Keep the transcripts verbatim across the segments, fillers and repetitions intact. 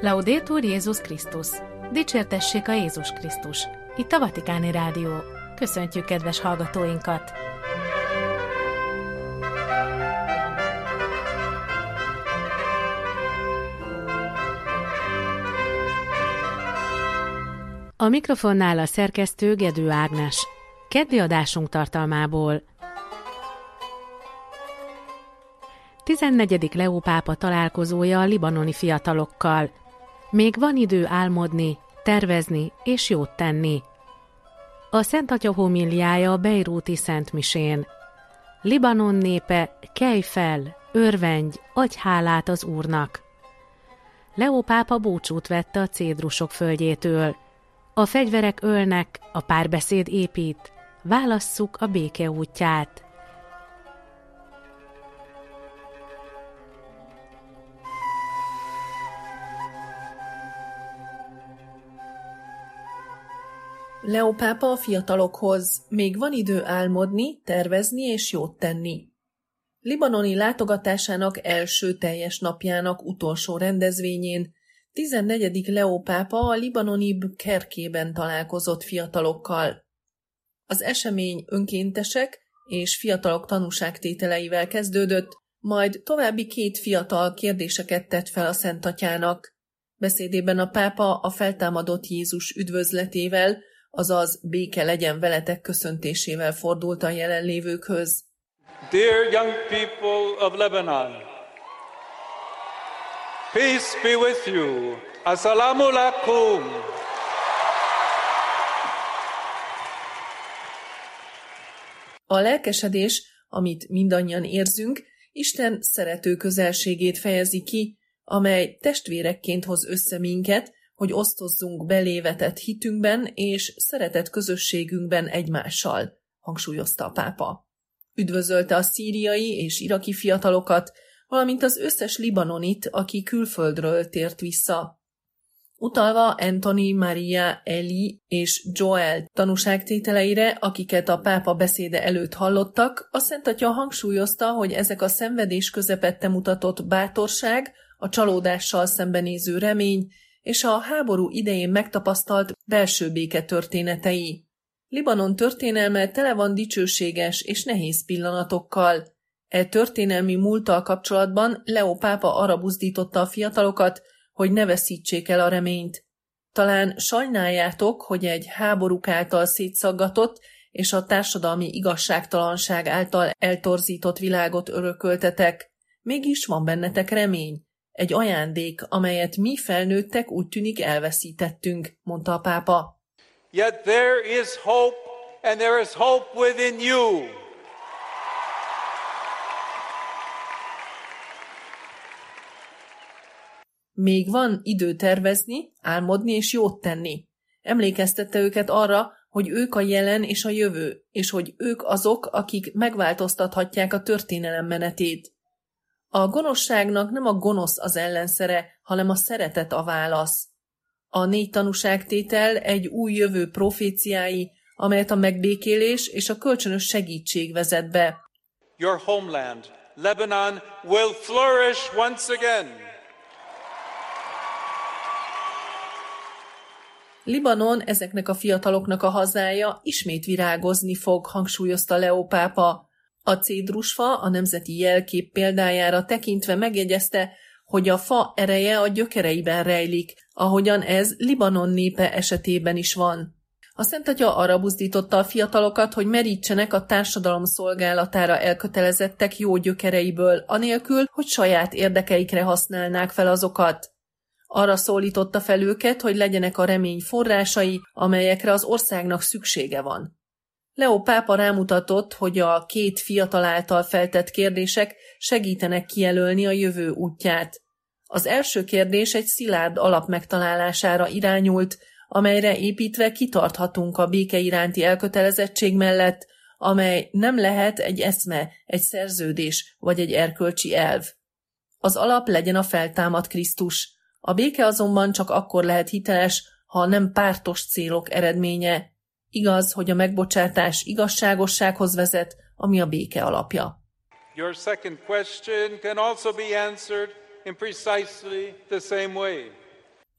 Laudetur Jézus Krisztus! Dicsértessék a Jézus Krisztus! Itt a Vatikáni Rádió. Köszöntjük kedves hallgatóinkat! A mikrofonnál a szerkesztő Gedő Ágnes. Keddi adásunk tartalmából. tizennegyedik Leó pápa találkozója a libanoni fiatalokkal. Még van idő álmodni, tervezni és jót tenni. A Szent Atya homíliája a bejrúti Szent Misén. Libanon népe, kelj fel, örvendj, adj hálát az Úrnak. Leó pápa búcsút vette a cédrusok földjétől. A fegyverek ölnek, a párbeszéd épít, válasszuk a béke útját. Leó pápa a fiatalokhoz: még van idő álmodni, tervezni és jót tenni. Libanoni látogatásának első teljes napjának utolsó rendezvényén tizennegyedik Leó pápa a libanoni Kerkében találkozott fiatalokkal. Az esemény önkéntesek és fiatalok tanúságtételeivel kezdődött, majd további két fiatal kérdéseket tett fel a Szent Atyának. Beszédében a pápa a feltámadott Jézus üdvözletével, azaz béke legyen veletek köszöntésével fordult a jelenlévőkhöz. Dear young people of Lebanon, peace be with you. Assalamu alaikum. A lelkesedés, amit mindannyian érzünk, Isten szerető közelségét fejezi ki, amely testvérekként hoz össze minket, hogy osztozzunk belévetett hitünkben és szeretett közösségünkben egymással, hangsúlyozta a pápa. Üdvözölte a szíriai és iraki fiatalokat, valamint az összes libanonit, aki külföldről tért vissza. Utalva Anthony, Maria, Eli és Joel tanúságtételeire, akiket a pápa beszéde előtt hallottak, a Szent Atya hangsúlyozta, hogy ezek a szenvedés közepette mutatott bátorság, a csalódással szembenéző remény és a háború idején megtapasztalt belső béke történetei. Libanon történelme tele van dicsőséges és nehéz pillanatokkal. E történelmi múlttal kapcsolatban Leó pápa arra buzdította a fiatalokat, hogy ne veszítsék el a reményt. Talán sajnáljátok, hogy egy háborúk által szétszaggatott és a társadalmi igazságtalanság által eltorzított világot örököltetek. Mégis van bennetek remény. Egy ajándék, amelyet mi felnőttek úgy tűnik elveszítettünk, mondta a pápa. Yet there is hope, and there is hope within you. Még van idő tervezni, álmodni és jót tenni. Emlékeztette őket arra, hogy ők a jelen és a jövő, és hogy ők azok, akik megváltoztathatják a történelem menetét. A gonoszságnak nem a gonosz az ellenszere, hanem a szeretet a válasz. A négy tanúságtétel egy új jövő proféciái, amelyet a megbékélés és a kölcsönös segítség vezet be. Your homeland, Lebanon, will flourish once again. Libanon, ezeknek a fiataloknak a hazája, ismét virágozni fog, hangsúlyozta Leó pápa. A cédrusfa a nemzeti jelkép példájára tekintve megjegyezte, hogy a fa ereje a gyökereiben rejlik, ahogyan ez Libanon népe esetében is van. A Szent Atya arra buzdította a fiatalokat, hogy merítsenek a társadalom szolgálatára elkötelezettek jó gyökereiből, anélkül, hogy saját érdekeikre használnák fel azokat. Arra szólította fel őket, hogy legyenek a remény forrásai, amelyekre az országnak szüksége van. Leó pápa rámutatott, hogy a két fiatal által feltett kérdések segítenek kijelölni a jövő útját. Az első kérdés egy szilárd alap megtalálására irányult, amelyre építve kitarthatunk a béke iránti elkötelezettség mellett, amely nem lehet egy eszme, egy szerződés vagy egy erkölcsi elv. Az alap legyen a feltámadt Krisztus. A béke azonban csak akkor lehet hiteles, ha nem pártos célok eredménye. Igaz, hogy a megbocsátás igazságossághoz vezet, ami a béke alapja. Your second question can also be answered in precisely the same way.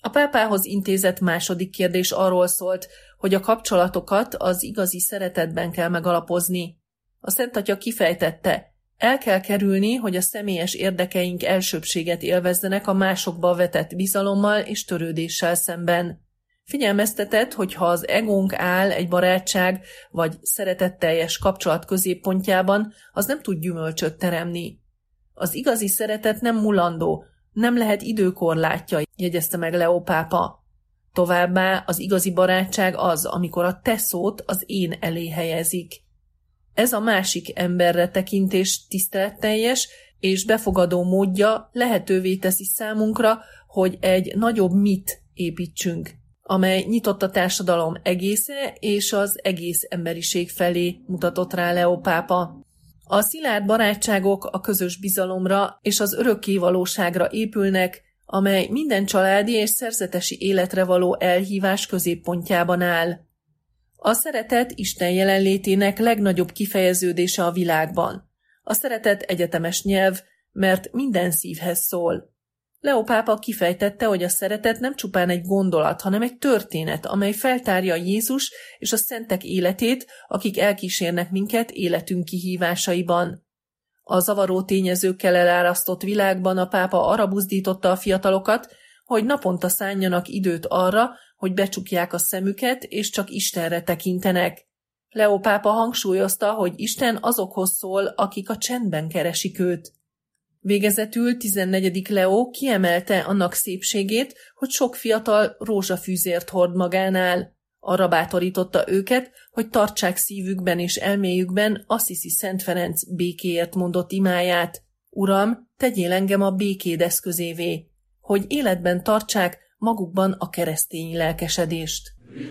A pápához intézett második kérdés arról szólt, hogy a kapcsolatokat az igazi szeretetben kell megalapozni. A Szent Atya kifejtette, el kell kerülni, hogy a személyes érdekeink elsőbbséget élvezzenek a másokba vetett bizalommal és törődéssel szemben. Figyelmeztetett, hogy ha az egónk áll egy barátság vagy szeretetteljes kapcsolat középpontjában, az nem tud gyümölcsöt teremni. Az igazi szeretet nem mulandó, nem lehet időkorlátja, jegyezte meg Leó pápa. Továbbá az igazi barátság az, amikor a te szót az én elé helyezik. Ez a másik emberre tekintés tiszteletteljes és befogadó módja lehetővé teszi számunkra, hogy egy nagyobb mit építsünk, amely nyitott a társadalom egésze és az egész emberiség felé mutatott rá Leó pápa. A szilárd barátságok a közös bizalomra és az örökké valóságra épülnek, amely minden családi és szerzetesi életre való elhívás középpontjában áll. A szeretet Isten jelenlétének legnagyobb kifejeződése a világban. A szeretet egyetemes nyelv, mert minden szívhez szól. Leó pápa kifejtette, hogy a szeretet nem csupán egy gondolat, hanem egy történet, amely feltárja Jézus és a szentek életét, akik elkísérnek minket életünk kihívásaiban. A zavaró tényezőkkel elárasztott világban a pápa arra buzdította a fiatalokat, hogy naponta szánjanak időt arra, hogy becsukják a szemüket, és csak Istenre tekintenek. Leó pápa hangsúlyozta, hogy Isten azokhoz szól, akik a csendben keresik őt. Végezetül tizennegyedik Leó kiemelte annak szépségét, hogy sok fiatal rózsafűzért hord magánál. Arra bátorította őket, hogy tartsák szívükben és elméjükben Assisi Szent Ferenc békéért mondott imáját. Uram, tegyél engem a békéd eszközévé, hogy életben tartsák magukban a keresztény lelkesedést.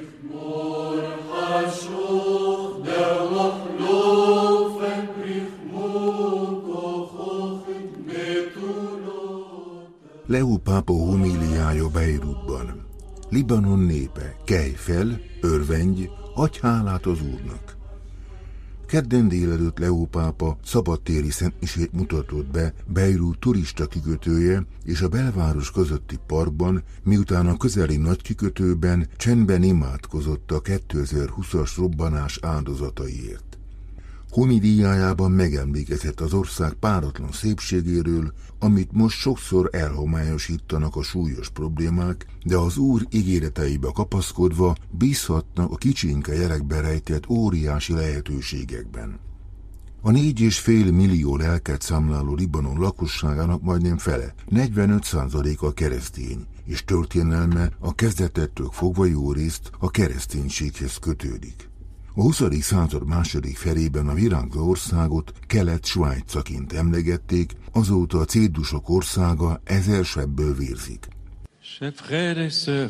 Leó pápa homíliája Beirutban. Libanon népe, kelj fel, örvendj, adj hálát az Úrnak. Kedden délelőtt Leó pápa szabadtéri szentmisét mutatott be Beirut turista kikötője és a belváros közötti parkban, miután a közeli nagy kikötőben csendben imádkozott a kétezer-húszas robbanás áldozataiért. Homiliájában megemlékezett az ország páratlan szépségéről, amit most sokszor elhomályosítanak a súlyos problémák, de az Úr ígéreteibe kapaszkodva bízhatnak a kicsinke jelekbe rejtett óriási lehetőségekben. A négy és fél millió lelket számláló Libanon lakosságának majdnem fele, negyvenöt százaléka keresztény, és történelme a kezdetettől fogva jó részt a kereszténységhez kötődik. A huszadik század második felében a virágzó országot Kelet-Svájcaként emlegették, azóta a cédusok országa ezer sebből vérzik. Chers frères et sœurs,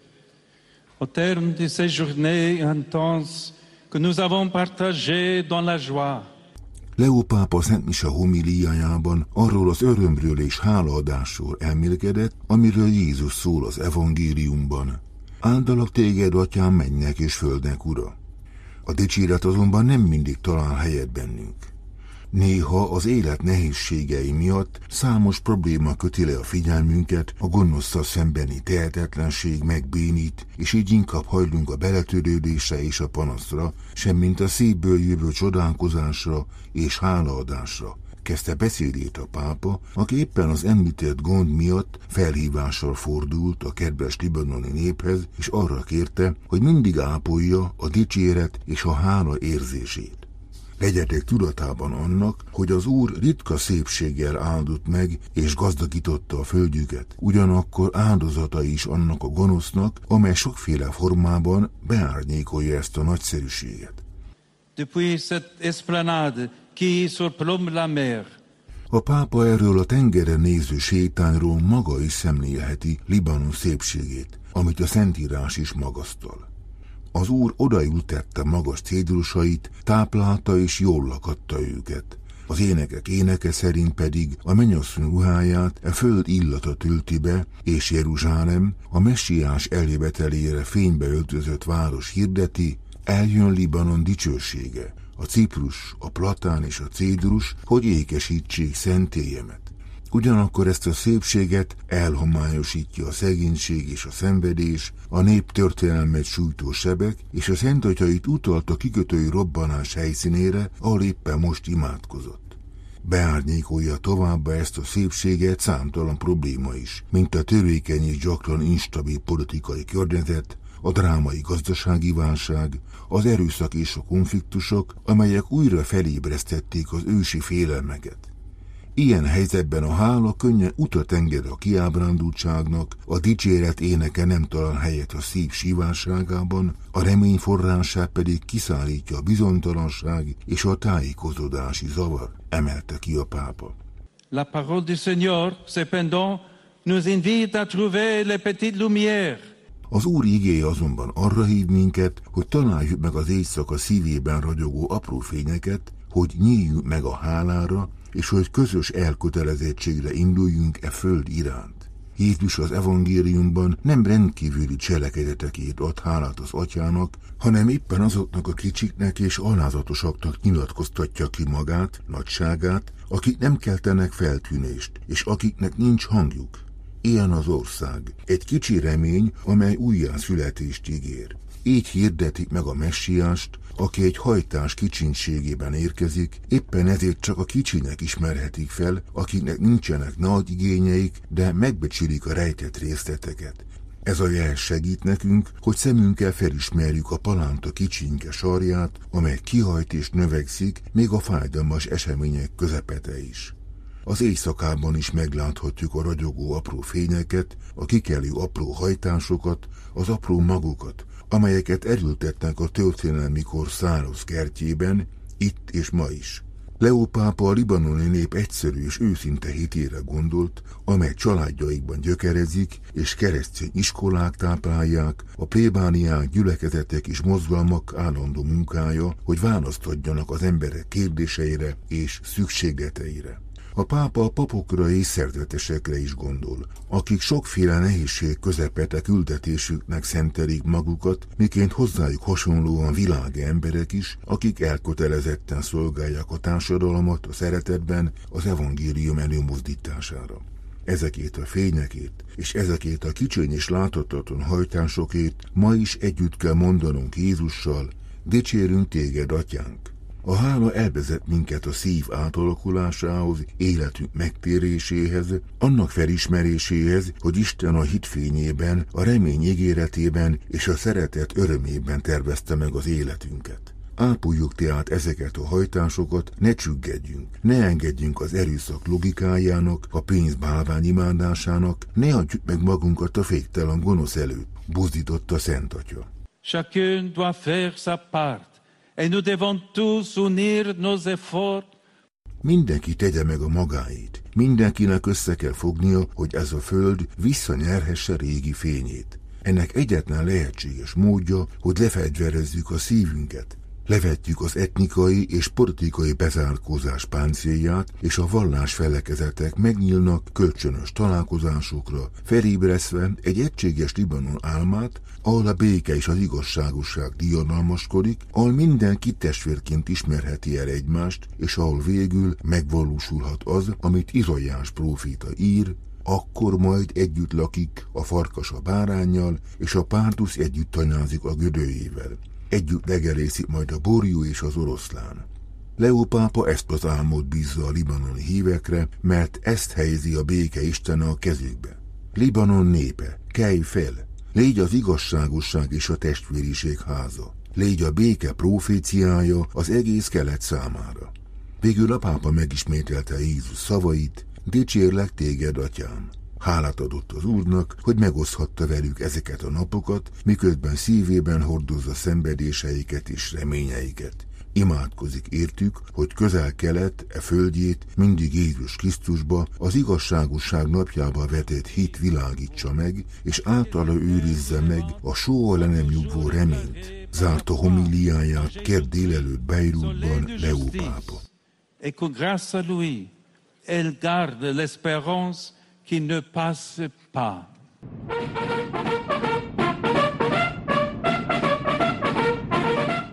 au terme de ces journées intenses que nous avons partagées dans la joie, Leó pápa Szent Mise homíliájában arról az örömről és hálaadásról elmélkedett, amiről Jézus szól az evangéliumban. Áldalak téged, atyám, mennyek és földnek ura. A dicséret azonban nem mindig talál helyet bennünk. Néha az élet nehézségei miatt számos probléma köti le a figyelmünket, a gonoszszal szembeni tehetetlenség megbénít, és így inkább hajlunk a beletörődésre és a panaszra, semmint a szívből jövő csodálkozásra és hálaadásra, kezdte beszédét a pápa, aki éppen az említett gond miatt felhívással fordult a kedves libanoni néphez, és arra kérte, hogy mindig ápolja a dicséret és a hála érzését. Legyetek tudatában annak, hogy az Úr ritka szépséggel áldott meg és gazdagította a földjüket, ugyanakkor áldozatai is annak a gonosznak, amely sokféle formában beárnyékolja ezt a nagyszerűséget. depuis cette esplanade qui surplombe la mer, A pápa erről a tengeren néző sétányról maga is szemlélheti Libanon szépségét, amit a Szentírás is magasztal. Az Úr odaültette magas cédrusait, táplálta és jól lakatta őket. Az énekek éneke szerint pedig a mennyasszony ruháját e föld illata tölti be, és Jeruzsálem a messiás eljövetelére fénybe öltözött város hirdeti, eljön Libanon dicsősége, a ciprus, a platán és a cédrus, hogy ékesítsék szentélyemet. Ugyanakkor ezt a szépséget elhomályosítja a szegénység és a szenvedés, a nép történelmet sújtó sebek, és a Szentatya itt utalt a kikötői robbanás helyszínére, ahol éppen most imádkozott. Beárnyékolja továbbá ezt a szépséget számtalan probléma is, mint a törékeny és gyakran instabil politikai környezet, a drámai gazdasági válság, az erőszak és a konfliktusok, amelyek újra felébresztették az ősi félelmeket. Ilyen helyzetben a hála könnyen utat enged a kiábrándultságnak, a dicséret éneke nem talál helyet a szív sívásságában, a remény forrását pedig kiszállítja a bizonytalanság és a tájékozódási zavar, emelte ki a pápa. La parole du Seigneur, cependant, nous invite à trouver les petites lumières. Az Úr igéje azonban arra hív minket, hogy találjuk meg az éjszaka szívében ragyogó apró fényeket, hogy nyíljunk meg a hálára, és hogy közös elkötelezettségre induljunk e föld iránt. Jézus az evangéliumban nem rendkívüli cselekedetekért ad hálát az atyának, hanem éppen azoknak a kicsiknek és alázatosaknak nyilatkoztatja ki magát, nagyságát, akik nem keltenek feltűnést, és akiknek nincs hangjuk. Ilyen az ország, egy kicsi remény, amely újjászületést ígér. Így hirdetik meg a messiást, aki egy hajtás kicsinségében érkezik, éppen ezért csak a kicsinek ismerhetik fel, akiknek nincsenek nagy igényeik, de megbecsülik a rejtett részleteket. Ez a jel segít nekünk, hogy szemünkkel felismerjük a palánta kicsinke sarját, amely kihajt és növekszik, még a fájdalmas események közepete is. Az éjszakában is megláthatjuk a ragyogó apró fényeket, a kikelő apró hajtásokat, az apró magokat, amelyeket elültetnek a történelmi kor száraz kertjében, itt és ma is. Leó pápa a libanoni nép egyszerű és őszinte hitére gondolt, amely családjaikban gyökerezik, és keresztény iskolák táplálják, a plébániák, gyülekezetek és mozgalmak állandó munkája, hogy választ adjanak az emberek kérdéseire és szükségleteire. A pápa a papokra és szerzetesekre is gondol, akik sokféle nehézség közepette küldetésüknek szentelik magukat, miként hozzájuk hasonlóan világi emberek is, akik elkötelezetten szolgálják a társadalmat a szeretetben az evangélium előmozdítására. Ezekét a fényekét és ezekét a kicsiny és láthatatlan hajtásokét ma is együtt kell mondanunk Jézussal: dicsérünk téged, atyánk! A hála elvezet minket a szív átalakulásához, életünk megtéréséhez, annak felismeréséhez, hogy Isten a hit fényében, a remény ígéretében és a szeretet örömében tervezte meg az életünket. Ápoljuk tehát ezeket a hajtásokat, ne csüggedjünk, ne engedjünk az erőszak logikájának, a pénz bálvány imádásának, ne adjuk meg magunkat a féktelen gonosz előtt, buzdította Szent Atya. Chacun doit faire sa part. Et nous devons tous unir nos efforts. Mindenki tegye meg a magáét. Mindenkinek össze kell fognia, hogy ez a föld visszanyerhesse régi fényét. Ennek egyetlen lehetséges módja, hogy lefegyverezzük a szívünket. Levetjük az etnikai és politikai bezárkózás páncélját, és a vallás felekezetek megnyílnak kölcsönös találkozásokra, felébresztve egy egységes Libanon álmát, ahol a béke és az igazságosság diadalmaskodik, ahol mindenki testvérként ismerheti el egymást, és ahol végül megvalósulhat az, amit Izaiás próféta ír: akkor majd együtt lakik a farkas a báránnyal, és a párduc együtt tanyázik a gödőjével. Együtt legelészik majd a borjú és az oroszlán. Leó pápa ezt az álmot bízza a libanoni hívekre, mert ezt helyezi a béke istene a kezükbe. Libanon népe, kelj fel! Légy az igazságosság és a testvériség háza. Légy a béke proféciája az egész kelet számára. Végül a pápa megismételte Jézus szavait: dicsérlek téged, atyám! Hálát adott az Úrnak, hogy megoszthatta velük ezeket a napokat, miközben szívében hordozza szenvedéseiket és reményeiket. Imádkozik értük, hogy közel-kelet, e földjét mindig Jézus Krisztusba, az igazságosság napjába vetett hit világítsa meg, és általa őrizze meg a soha le nem nyugvó reményt. Zárta homiliáját kedd délelőtt Beirutban Leó pápa. Et que grâce à lui, elle garde l'espérance qui ne passe pas.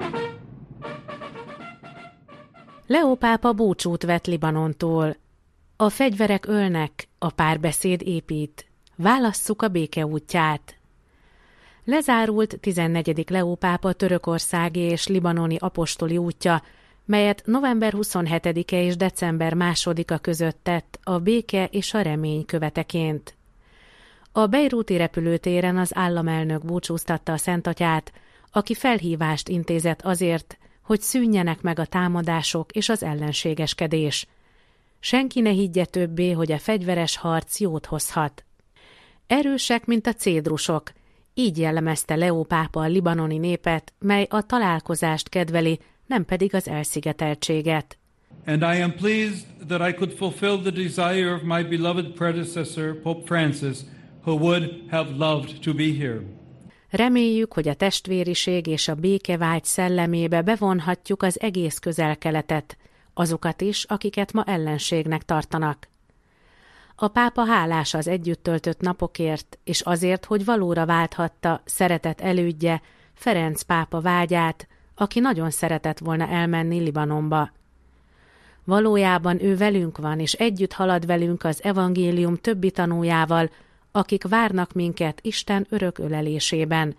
Leó pápa búcsút vett Libanontól. A fegyverek ölnek, a párbeszéd épít. Válasszuk a béke útját. Lezárult tizennegyedik Leó pápa törökországi és libanoni apostoli útja, melyet november huszonhetedike és december másodika között tett a béke és a remény követeként. A bejrúti repülőtéren az államelnök búcsúztatta a Szentatyát, aki felhívást intézett azért, hogy szűnjenek meg a támadások és az ellenségeskedés. Senki ne higgye többé, hogy a fegyveres harc jót hozhat. Erősek, mint a cédrusok, így jellemezte Leó pápa a libanoni népet, mely a találkozást kedveli, nem pedig az elszigeteltséget. And I am pleased that I could fulfill the desire of my beloved predecessor, Pope Francis, who would have loved to be here. Reméljük, hogy a testvériség és a békevágy szellemébe bevonhatjuk az egész Közel-Keletet, azokat is, akiket ma ellenségnek tartanak. A pápa hálás az együtt töltött napokért, és azért, hogy valóra válthatta szeretett elődje, Ferenc pápa vágyát, aki nagyon szeretett volna elmenni Libanonba. Valójában ő velünk van, és együtt halad velünk az evangélium többi tanújával, akik várnak minket Isten örök ölelésében.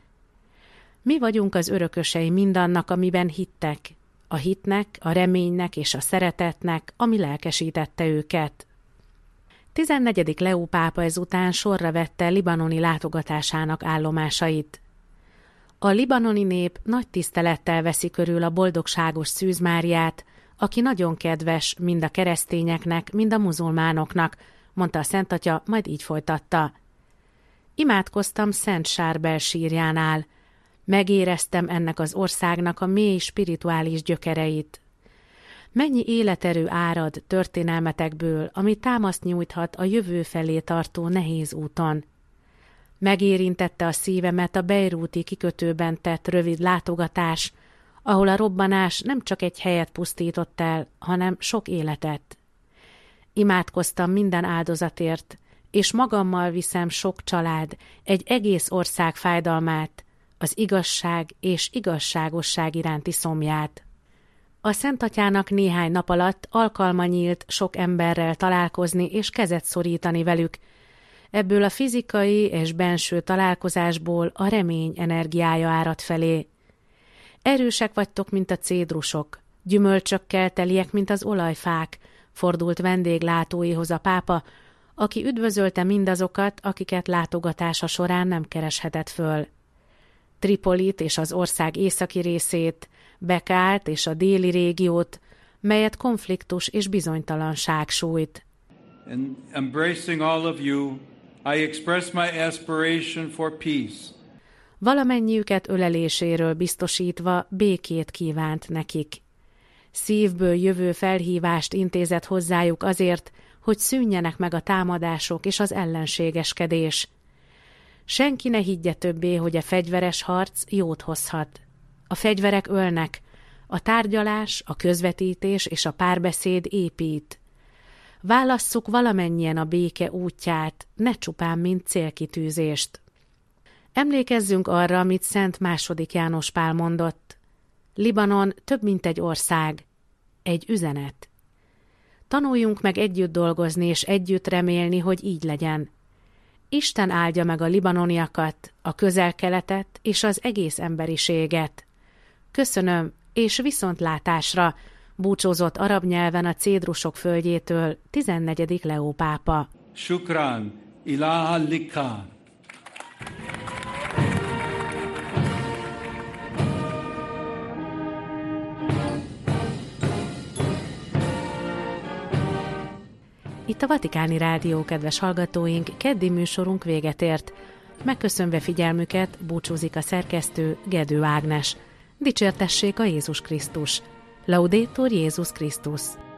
Mi vagyunk az örökösei mindannak, amiben hittek, a hitnek, a reménynek és a szeretetnek, ami lelkesítette őket. tizennegyedik Leó pápa ezután sorra vette libanoni látogatásának állomásait. A libanoni nép nagy tisztelettel veszi körül a boldogságos Szűz Máriát, aki nagyon kedves mind a keresztényeknek, mind a muzulmánoknak, mondta a Szentatya, majd így folytatta. Imádkoztam Szent Sárbel sírjánál. Megéreztem ennek az országnak a mély spirituális gyökereit. Mennyi életerő árad történelmetekből, ami támaszt nyújthat a jövő felé tartó nehéz úton. Megérintette a szívemet a bejrúti kikötőben tett rövid látogatás, ahol a robbanás nem csak egy helyet pusztított el, hanem sok életet. Imádkoztam minden áldozatért, és magammal viszem sok család, egy egész ország fájdalmát, az igazság és igazságosság iránti szomját. A Szentatyának néhány nap alatt alkalma nyílt sok emberrel találkozni és kezet szorítani velük. Ebből a fizikai és benső találkozásból a remény energiája árad felé. Erősek vagytok, mint a cédrusok, gyümölcsökkel teliek, mint az olajfák, fordult vendéglátóihoz a pápa, aki üdvözölte mindazokat, akiket látogatása során nem kereshetett föl. Tripolit és az ország északi részét, Bekált és a déli régiót, melyet konfliktus és bizonytalanság sújt. In embracing all of you, I express my aspiration for peace. Valamennyiüket öleléséről biztosítva békét kívánt nekik. Szívből jövő felhívást intézett hozzájuk azért, hogy szűnjenek meg a támadások és az ellenségeskedés. Senki ne higgye többé, hogy a fegyveres harc jót hozhat. A fegyverek ölnek, a tárgyalás, a közvetítés és a párbeszéd épít. Válasszuk valamennyien a béke útját, ne csupán mint célkitűzést. Emlékezzünk arra, amit Szent második János Pál mondott. Libanon több, mint egy ország, egy üzenet. Tanuljunk meg együtt dolgozni és együtt remélni, hogy így legyen. Isten áldja meg a libanoniakat, a Közel-Keletet és az egész emberiséget. Köszönöm, és viszontlátásra, búcsúzott arab nyelven a cédrusok földjétől tizennegyedik Leó pápa. Shukran, ilaha lika. Itt a Vatikáni Rádió, kedves hallgatóink, keddi műsorunk véget ért. Megköszönve figyelmüket búcsúzik a szerkesztő, Gedő Ágnes. Dicsértessék a Jézus Krisztus! Laudetur Jézus Krisztus!